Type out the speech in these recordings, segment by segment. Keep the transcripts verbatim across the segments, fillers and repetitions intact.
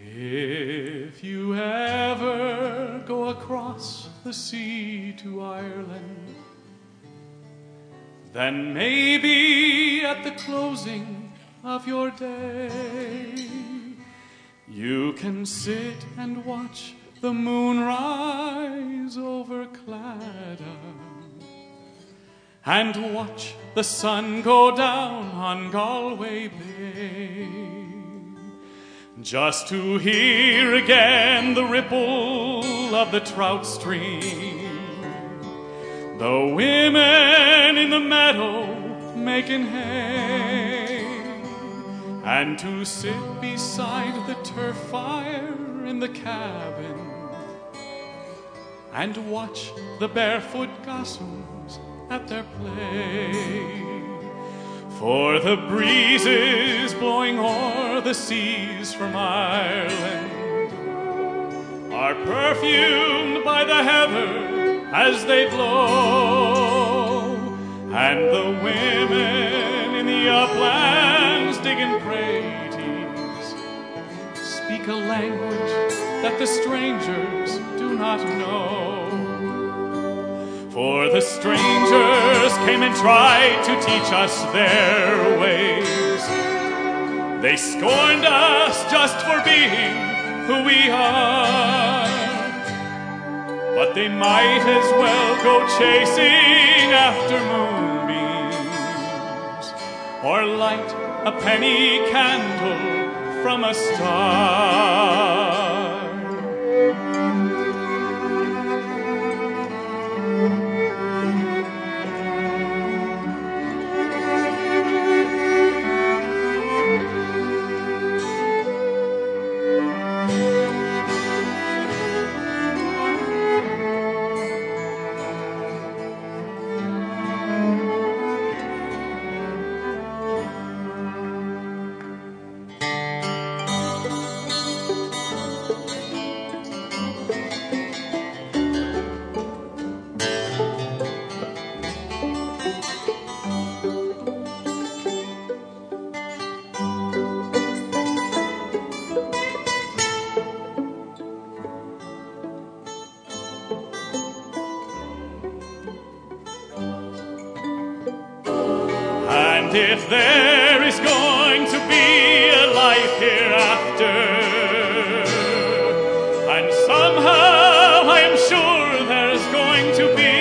If you ever go across the sea to Ireland, then maybe at the closing of your day, you can sit and watch the moon rise over Claddagh and watch the sun go down on Galway Bay, just to hear again the ripple of the trout stream, the women in the meadow making hay, and to sit beside the turf fire in the cabin and watch the barefoot gossames at their play. For the breezes blowing o'er the seas from Ireland are perfumed by the heather as they blow, and the women in the uplands digging praties speak a language that the strangers do not know. For the strangers came and tried to teach us their ways. They scorned us just for being who we are, but they might as well go chasing after moonbeams or light a penny candle from a star. And if there is going to be a life hereafter, and somehow I am sure there's going to be,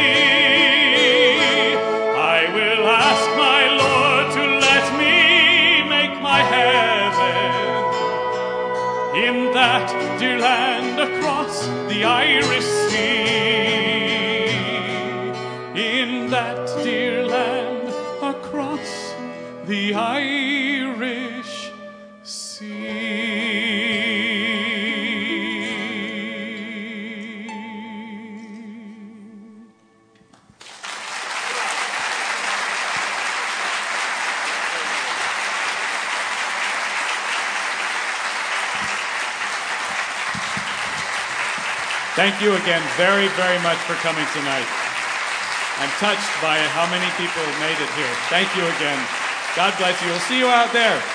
I will ask my Lord to let me make my heaven in that dear land across the Irish Sea, in that dear land across the Irish Sea. Thank you again very, very much for coming tonight. I'm touched by how many people made it here. Thank you again. God bless you. We'll see you out there.